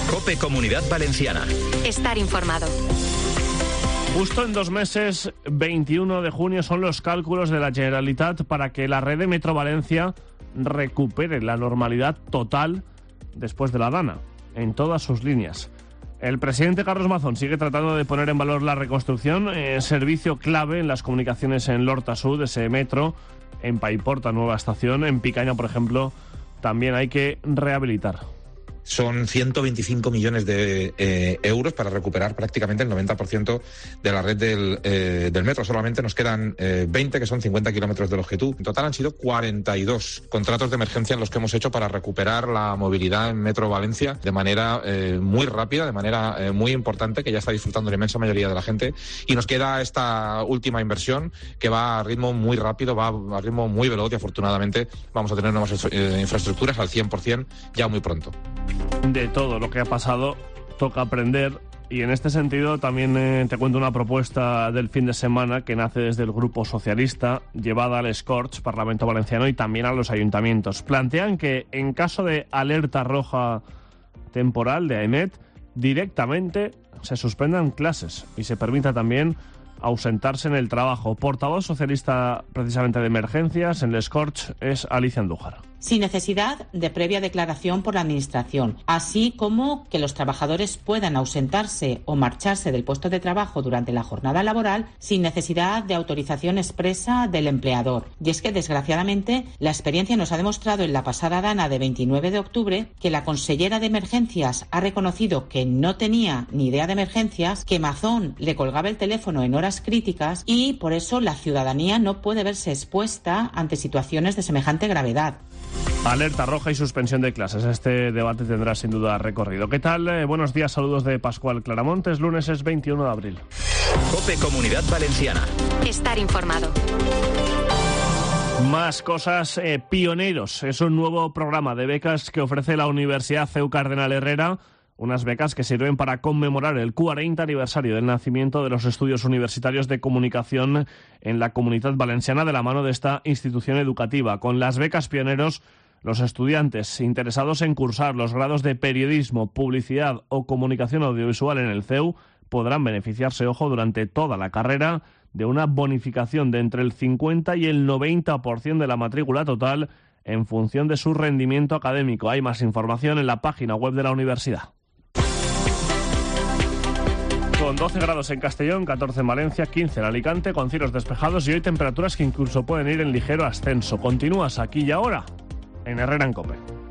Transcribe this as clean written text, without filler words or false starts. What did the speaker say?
COPE Comunidad Valenciana. Estar informado. Justo en 2 meses, 21 de junio, son los cálculos de la Generalitat para que la red de Metro Valencia recupere la normalidad total después de la Dana, en todas sus líneas. El presidente Carlos Mazón sigue tratando de poner en valor la reconstrucción, servicio clave en las comunicaciones en l'Horta Sud, ese metro, en Paiporta, nueva estación, en Picaña, por ejemplo, también hay que rehabilitar. Son 125 millones de euros para recuperar prácticamente el 90% de la red del metro. Solamente nos quedan 20, que son 50 kilómetros de longitud. En total han sido 42 contratos de emergencia en los que hemos hecho para recuperar la movilidad en Metro Valencia de manera muy rápida, de manera muy importante, que ya está disfrutando la inmensa mayoría de la gente. Y nos queda esta última inversión que va a ritmo muy rápido, va a ritmo muy veloz y afortunadamente vamos a tener nuevas infraestructuras al 100% ya muy pronto. De todo lo que ha pasado toca aprender, y en este sentido también te cuento una propuesta del fin de semana que nace desde el Grupo Socialista, llevada al Corts, Parlamento Valenciano, y también a los ayuntamientos. Plantean que en caso de alerta roja temporal de AEMET, directamente se suspendan clases y se permita también ausentarse en el trabajo. Portavoz socialista precisamente de emergencias en les Corts es Alicia Andújar. Sin necesidad de previa declaración por la Administración, así como que los trabajadores puedan ausentarse o marcharse del puesto de trabajo durante la jornada laboral sin necesidad de autorización expresa del empleador. Y es que, desgraciadamente, la experiencia nos ha demostrado en la pasada Dana de 29 de octubre que la consellera de Emergencias ha reconocido que no tenía ni idea de emergencias, que Mazón le colgaba el teléfono en horas críticas y, por eso, la ciudadanía no puede verse expuesta ante situaciones de semejante gravedad. Alerta roja y suspensión de clases. Este debate tendrá sin duda recorrido. ¿Qué tal? Buenos días, saludos de Pascual Claramontes. Lunes es 21 de abril. COPE Comunidad Valenciana. Estar informado. Más cosas. Pioneros es un nuevo programa de becas que ofrece la Universidad CEU Cardenal Herrera. Unas becas que sirven para conmemorar el 40 aniversario del nacimiento de los estudios universitarios de comunicación en la Comunidad Valenciana, de la mano de esta institución educativa. Con las becas Pioneros, los estudiantes interesados en cursar los grados de periodismo, publicidad o comunicación audiovisual en el CEU podrán beneficiarse, ojo, durante toda la carrera de una bonificación de entre el 50 y el 90% de la matrícula total en función de su rendimiento académico. Hay más información en la página web de la universidad. Con 12 grados en Castellón, 14 en Valencia, 15 en Alicante, con cielos despejados y hoy temperaturas que incluso pueden ir en ligero ascenso. Continúas aquí y ahora en Herrera en COPE.